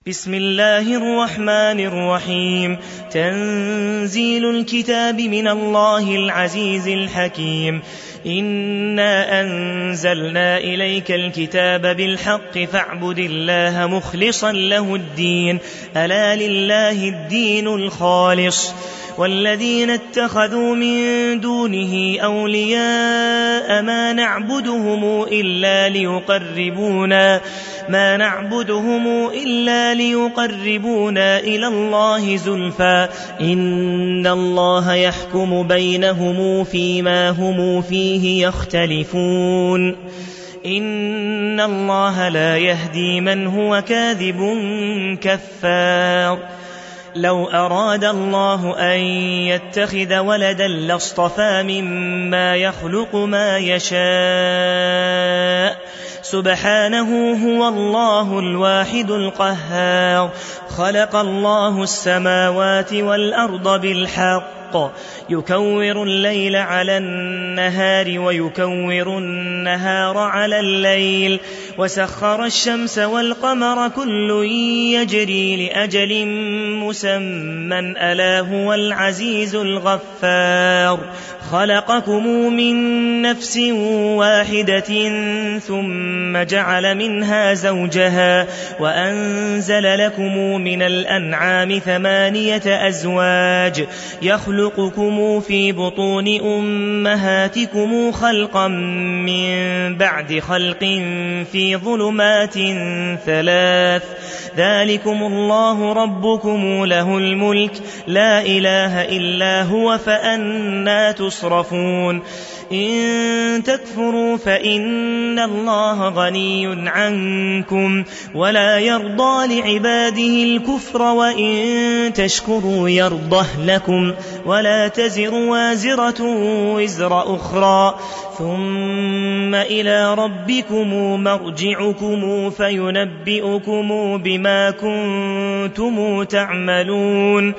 بسم الله الرحمن الرحيم. تنزيل الكتاب من الله العزيز الحكيم. إنا أنزلنا إليك الكتاب بالحق فاعبد الله مخلصا له الدين ألا لله الدين الخالص والذين اتخذوا من دونه أولياء ما نعبدهم إلا ليقربونا إلى الله زلفى إن الله يحكم بينهم فيما هم فيه يختلفون إن الله لا يهدي من هو كاذب كفار. لو أراد الله أن يتخذ ولدا لاصطفى مما يخلق ما يشاء سبحانه هو الله الواحد القهار. خلق الله السماوات والأرض بالحق يكور الليل على النهار ويكور النهار على الليل وسخر الشمس والقمر كل يجري لأجل مسمى ألا هو العزيز الغفار. خلقكم من نفس واحدة ثم جعل منها زوجها وأنزل لكم من الأنعام 8 أزواج يخلقكم في بطون أمهاتكم خلقا من بعد خلق في ظلمات 3 ذلكم الله ربكم له الملك لا إله إلا هو فأنى تصرفون. إن تكفروا فإن الله غني عنكم ولا يرضى لعباده الكفر وإن تشكروا يرضه لكم ولا تزر وازرة وزر أخرى ثم إلى ربكم مرجعكم فينبئكم بما كنتم تعملون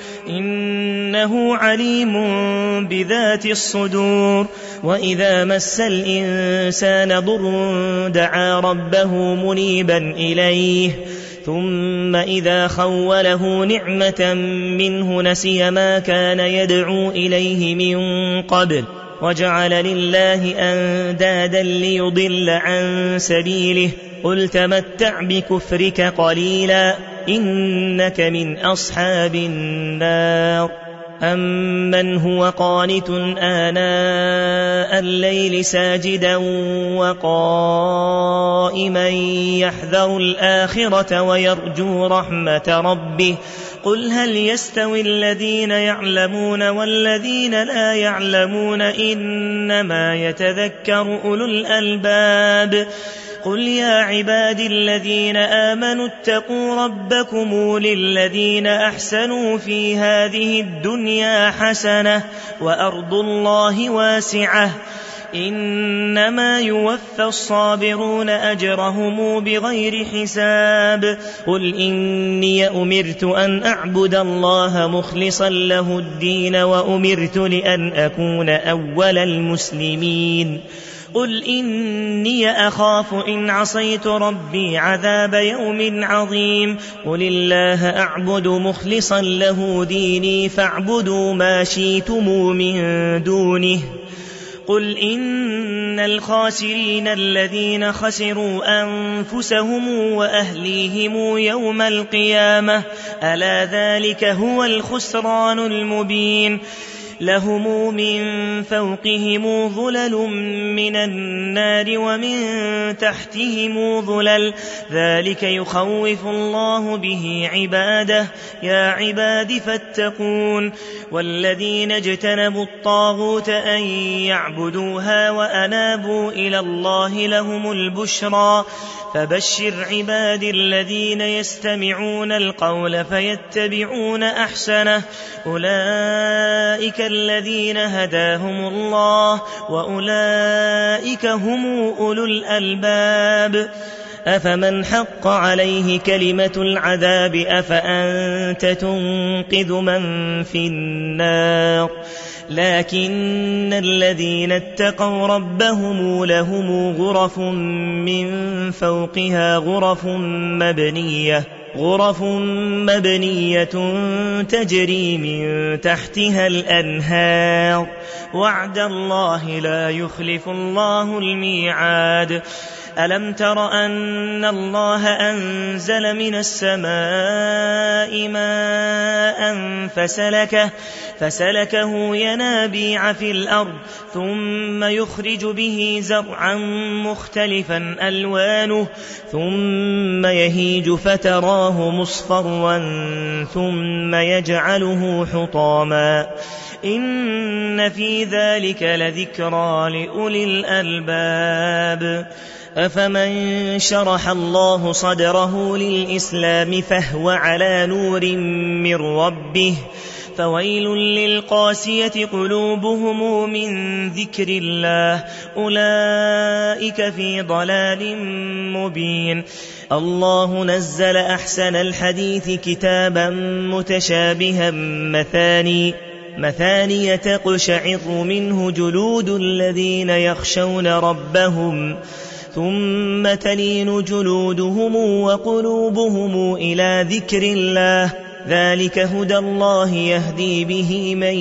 إنه عليم بذات الصدور. وإذا مس الإنسان ضر دعا ربه منيبا إليه ثم إذا خوله نعمة منه نسي ما كان يدعو إليه من قبل وجعل لله أندادا ليضل عن سبيله قل تمتع بكفرك قليلا إنك من أصحاب النار. أمن هو قانت آناء الليل ساجدا وقائما يحذر الآخرة ويرجو رحمة ربه قل هل يستوي الذين يعلمون والذين لا يعلمون إنما يتذكر أولو الألباب. قل يا عبادي الذين آمنوا اتقوا ربكم للذين أحسنوا في هذه الدنيا حسنة وأرض الله واسعة إنما يوفى الصابرون أجرهم بغير حساب. قل إني أمرت أن أعبد الله مخلصا له الدين وأمرت لأن أكون أول المسلمين. قل إني أخاف إن عصيت ربي عذاب يوم عظيم. قل الله أعبد مخلصا له ديني فاعبدوا ما شئتم من دونه. قل إن الخاسرين الذين خسروا أنفسهم وأهليهم يوم القيامة ألا ذلك هو الخسران المبين. لهم من فوقهم ظلل من النار ومن تحتهم ظلل ذلك يخوف الله به عباده يا عباد فاتقون. والذين اجتنبوا الطاغوت أن يعبدوها وأنابوا إلى الله لهم البشرى فبشر عباد الذين يستمعون القول فيتبعون أحسنه أولئك الذين هداهم الله وأولئك هم أولو الألباب. أفمن حق عليه كلمة العذاب أفأنت تنقذ من في النار. لكن الذين اتقوا ربهم لهم غرف من فوقها غرف مبنية غرف مبنية تجري من تحتها الأنهار وعد الله لا يخلف الله الميعاد ألم تر أن الله أنزل من السماء ماء فسلكه ينابيع في الأرض ثم يخرج به زرعا مختلفا ألوانه ثم يهيج فتراه مصفرا ثم يجعله حطاما إن في ذلك لذكرى لأولي الألباب أفمن شرح الله صدره للإسلام فهو على نور من ربه فويل للقاسية قلوبهم من ذكر الله أولئك في ضلال مبين الله نزل أحسن الحديث كتابا متشابها مثاني تقشعر منه جلود الذين يخشون ربهم ثم تلين جلودهم وقلوبهم إلى ذكر الله ذلك هدى الله يهدي به من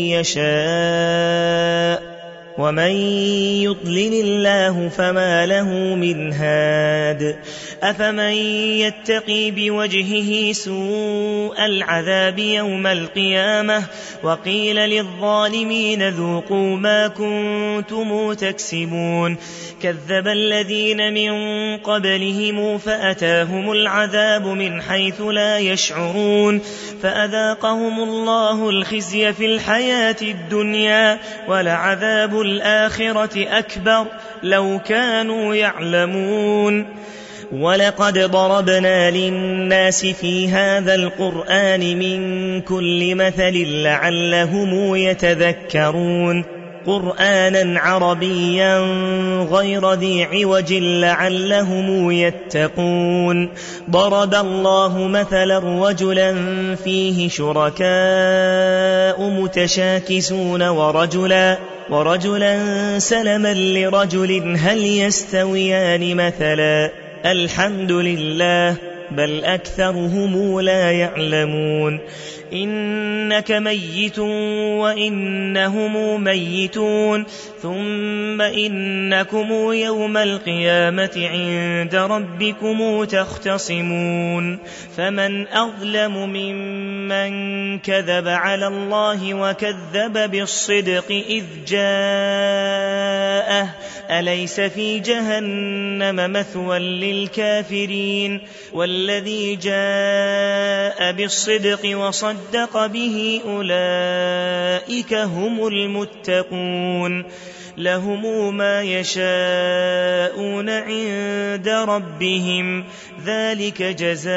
يشاء ومن يضلل الله فما له من هاد أفمن يتقي بوجهه سوء العذاب يوم القيامة وقيل للظالمين ذوقوا ما كنتم تكسبون كذب الذين من قبلهم فأتاهم العذاب من حيث لا يشعرون فأذاقهم الله الخزي في الحياة الدنيا ولعذاب الآخرة أكبر لو كانوا يعلمون ولقد ضربنا للناس في هذا القرآن من كل مثل لعلهم يتذكرون قرآنا عربيا غير ذي عوج لعلهم يتقون ضرب الله مثلا رجلا فيه شركاء متشاكسون ورجلا سلما لرجل هل يستويان مثلا الحمد لله بل أكثرهم لا يعلمون إنك ميت وإنهم ميتون ثم إنكم يوم القيامة عند ربكم تختصمون فمن أظلم ممن كذب على الله وكذب بالصدق إذ جاءه أليس في جهنم مثوى للكافرين والذي جاء بالصدق وصدق به أولئك هم المتقون لهم ما يشاءون عند ربهم ذلك جزاء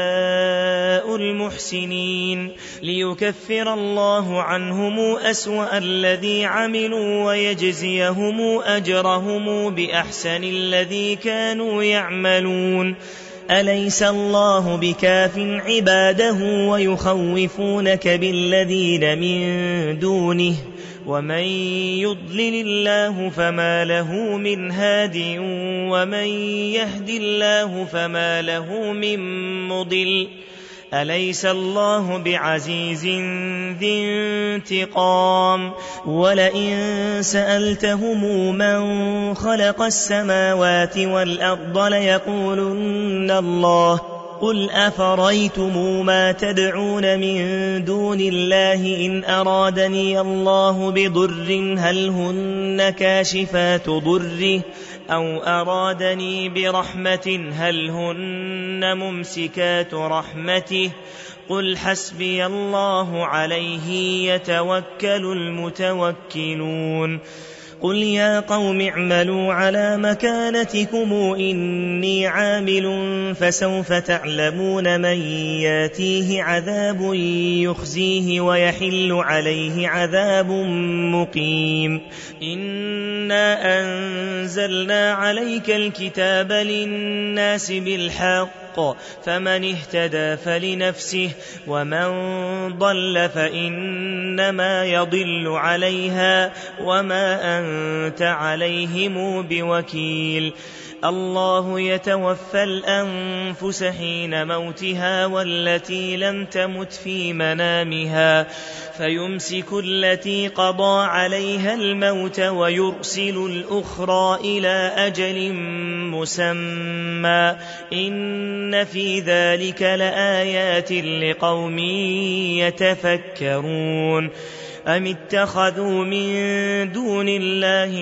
المحسنين ليكفر الله عنهم أسوأ الذي عملوا ويجزيهم أجرهم بأحسن الذي كانوا يعملون أليس الله بكاف عباده ويخوفونك بالذين من دونه ومن يضلل الله فما له من هاد ومن يهد الله فما له من مضل أليس الله بعزيز ذي انتقام ولئن سألتهم من خلق السماوات والأرض ليقولن الله قل أفريتم ما تدعون من دون الله إن أرادني الله بضر هل هن كاشفات ضره أو أرادني برحمة هل هن ممسكات رحمته قل حسبي الله عليه يتوكل المتوكلون قل يا قوم اعملوا على مكانتكم إني عامل فسوف تعلمون من ياتيه عذاب يخزيه ويحل عليه عذاب مقيم إنا أنزلنا عليك الكتاب للناس بالحق فمن اهتدى فلنفسه ومن ضل فإنما يضل عليها وما أنت عليهم بوكيل الله يتوفى الأنفس حين موتها والتي لم تمت في منامها فيمسك التي قضى عليها الموت ويرسل الأخرى إلى أجل مسمى إن في ذلك لآيات لقوم يتفكرون أم اتخذوا من دون الله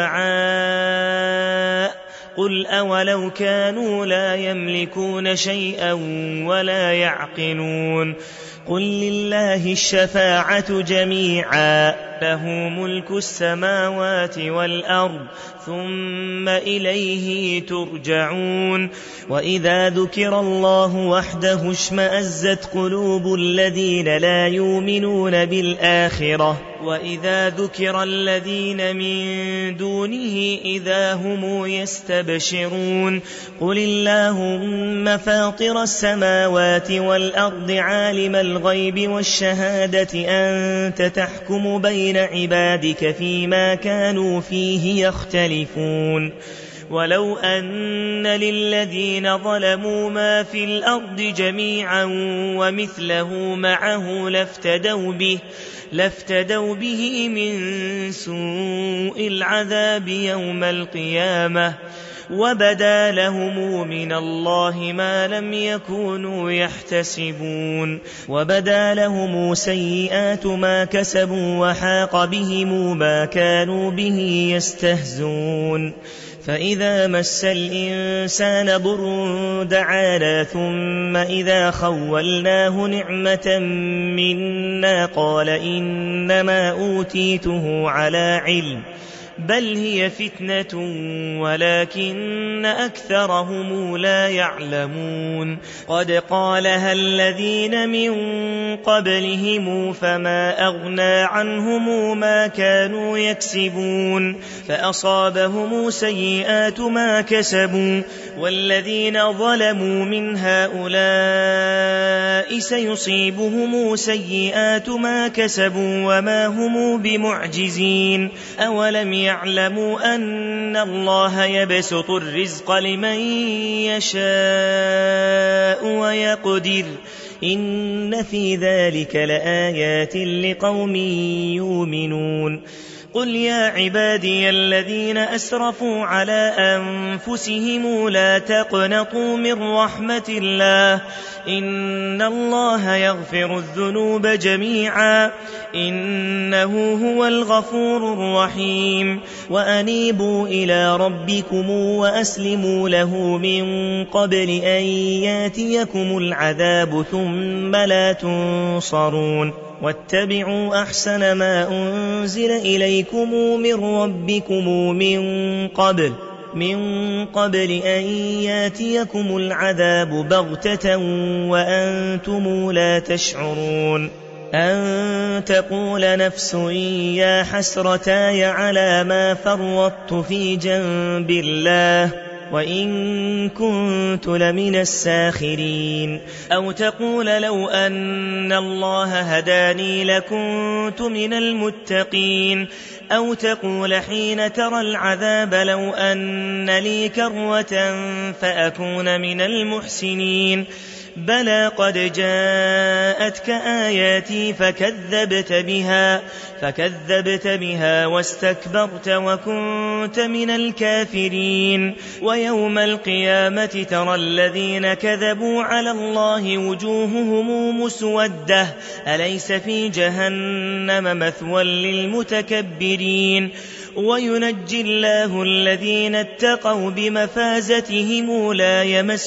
شفعاء قل أولو كانوا لا يملكون شيئا ولا يعقلون قل لله الشفاعة جميعا له ملك السماوات والأرض ثم إليه ترجعون وإذا ذكر الله وحده اشمأزت قلوب الذين لا يؤمنون بالآخرة وإذا ذكر الذين من دونه إذا هم يستبشرون قل اللهم فاطر السماوات والأرض عالم الغيب والشهادة أنت تحكم بين عبادك فيما كانوا فيه يختلفون ولو أن للذين ظلموا ما في الأرض جميعا ومثله معه لافتدوا به من سوء العذاب يوم القيامة وبدا لهم من الله ما لم يكونوا يحتسبون وبدا لهم سيئات ما كسبوا وحاق بهم ما كانوا به يستهزئون فإذا مس الإنسان ضر دعانا ثم إذا خولناه نعمة منا قال إنما أوتيته على علم بل هي فتنة ولكن أكثرهم لا يعلمون قد قالها الذين من قبلهم فما أغنى عنهم ما كانوا يكسبون فأصابهم سيئات ما كسبوا والذين ظلموا من هؤلاء سيصيبهم سيئات ما كسبوا وما هم بمعجزين أولم يعلموا أن الله يبسط الرزق لمن يشاء ويقدر إن في ذلك لآيات لقوم يؤمنون قل يا عبادي الذين أسرفوا على أنفسهم لا تقنطوا من رحمة الله إن الله يغفر الذنوب جميعا إنه هو الغفور الرحيم وأنيبوا إلى ربكم وأسلموا له من قبل أن ياتيكم العذاب ثم لا تنصرون واتبعوا أحسن ما أنزل إليكم من ربكم من قبل أن ياتيكم العذاب بغتة وأنتم لا تشعرون أن تقول نفس يا حسرتاي على ما فرطت في جنب الله وإن كنت لمن الساخرين أو تقول لو أن الله هداني لكنت من المتقين أو تقول حين ترى العذاب لو أن لي كرة فأكون من المحسنين بلى قد جاءتك آياتي فكذبت بها واستكبرت وكنت من الكافرين ويوم القيامة ترى الذين كذبوا على الله وجوههم مسودة أليس في جهنم مثوى للمتكبرين وينجي الله الذين اتقوا بمفازتهم لا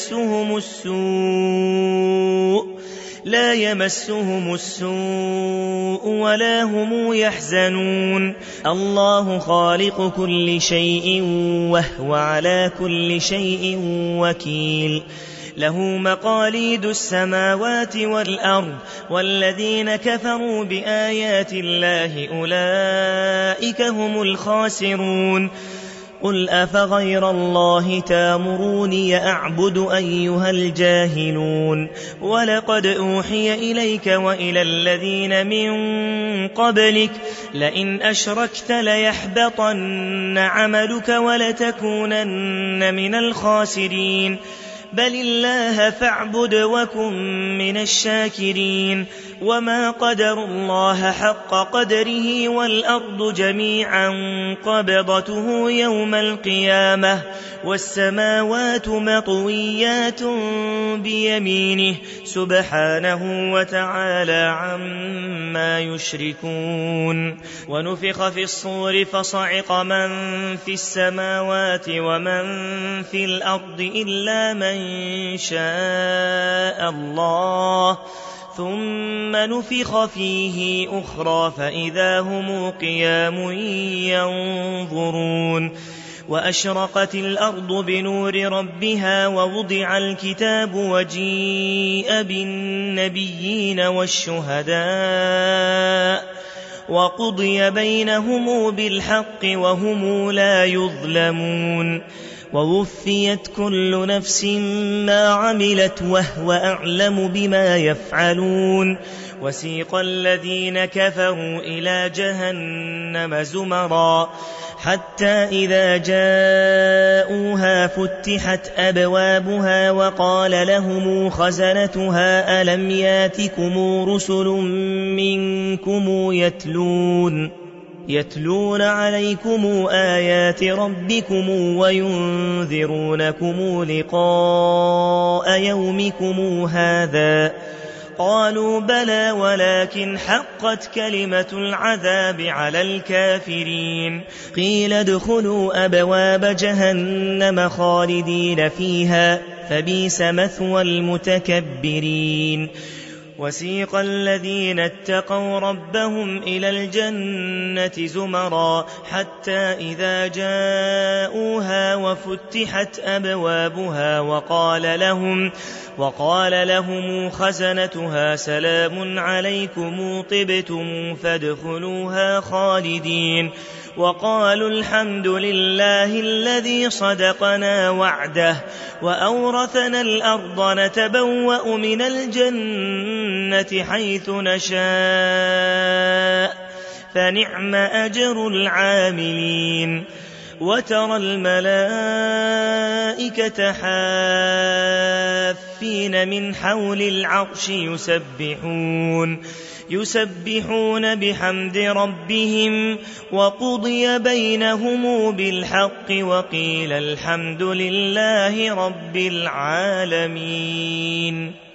يمسهم السوء ولا هم يحزنون الله خالق كل شيء وهو على كل شيء وكيل له مقاليد السماوات والأرض والذين كفروا بآيات الله أولئك هم الخاسرون قل أفغير الله تامروني أعبد أيها الجاهلون ولقد أوحي إليك وإلى الذين من قبلك لئن أشركت ليحبطن عملك ولتكونن من الخاسرين بل الله فاعبد وكن من الشاكرين وما قدروا الله حق قدره والأرض جميعا قبضته يوم القيامة والسماوات مطويات بيمينه سبحانه وتعالى عما يشركون ونفخ في الصور فصعق من في السماوات ومن في الأرض إلا من شاء الله ثم نفخ فيه أخرى فإذا هم قيام ينظرون وأشرقت الأرض بنور ربها ووضع الكتاب وجيء بالنبيين والشهداء وقضي بينهم بالحق وهم لا يظلمون ووفيت كل نفس ما عملت وهو أعلم بما يفعلون وسيق الذين كفروا إلى جهنم زمرا حتى إذا جاءوها فتحت أبوابها وقال لهم خزنتها ألم ياتكم رسل منكم يتلون عليكم آيات ربكم وينذرونكم لقاء يومكم هذا قالوا بلى ولكن حقت كلمة العذاب على الكافرين قيل ادخلوا أبواب جهنم خالدين فيها فبئس مثوى المتكبرين وسيق الذين اتقوا ربهم إلى الجنة زمرا حتى إذا جاءوها وفتحت أبوابها وقال لهم خزنتها سلام عليكم طبتم فادخلوها خالدين وقالوا الحمد لله الذي صدقنا وعده وأورثنا الأرض نتبوأ من الجنة حيث نشاء فنعم أجر العاملين وترى الملائكة حافين من حول العرش يسبحون بحمد ربهم وقضي بينهم بالحق وقيل الحمد لله رب العالمين.